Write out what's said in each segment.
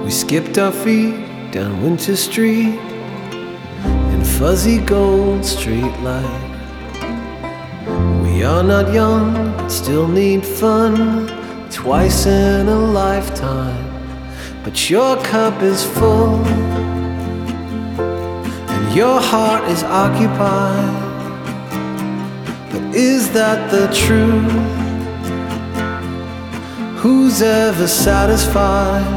We skipped our feet down Winter Street in fuzzy gold street light. We are not young, but still need fun twice in a lifetime. But your cup is full and your heart is occupied. But is that the truth? Who's ever satisfied?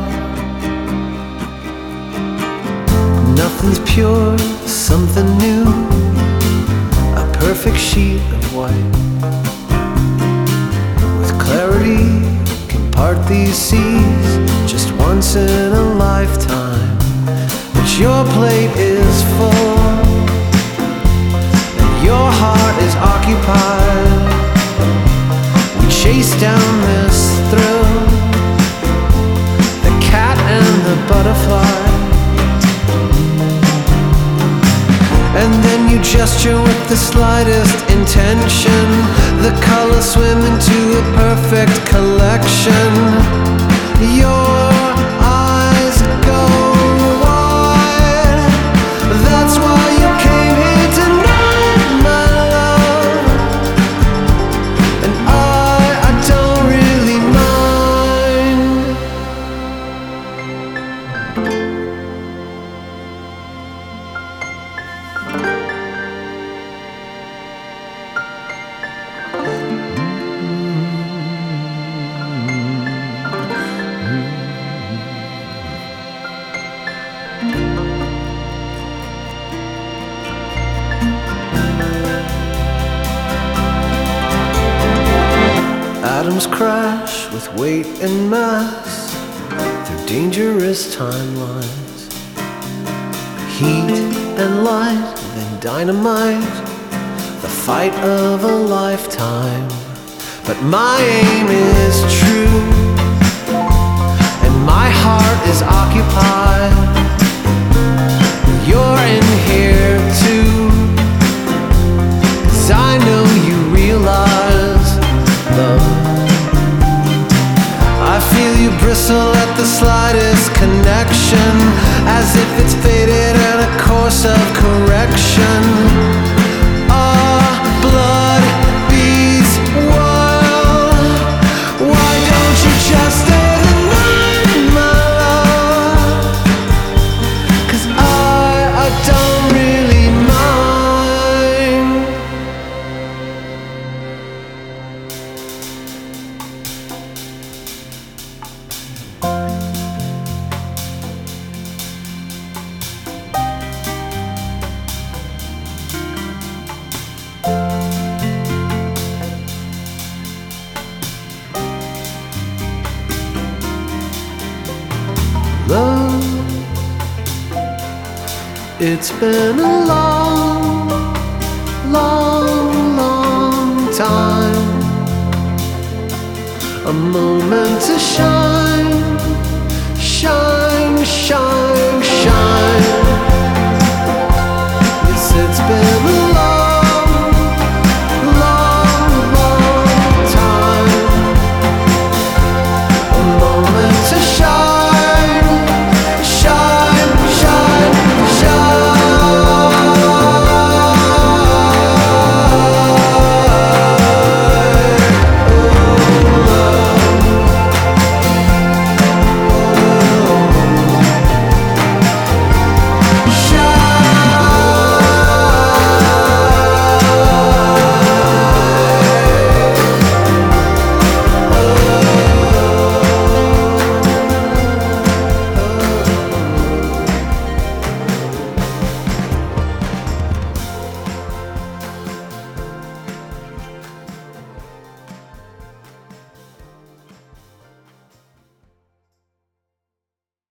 Nothing's pure, something new, a perfect sheet of white. With clarity, can part these seas just once in a lifetime. But your plate is full and your heart is occupied. We chase down this thrill, the cat and the butterfly. And then you gesture with the slightest intention. The colors swim into a perfect collection. Your eyes go wide. That's why you came here tonight, my love. And I don't really mind. Atoms crash with weight and mass through dangerous timelines. Heat and light, then dynamite, the fight of a lifetime. But my aim is true and my heart is occupied. You're in here too, 'cause I know you realize love. I feel you bristle at the slightest connection, as if it's fated and a course of correction. Our blood beats wild. Why don't you just stay the night, my love? 'Cause I don't really mind. Love, it's been a long, long, long time. A moment to shine.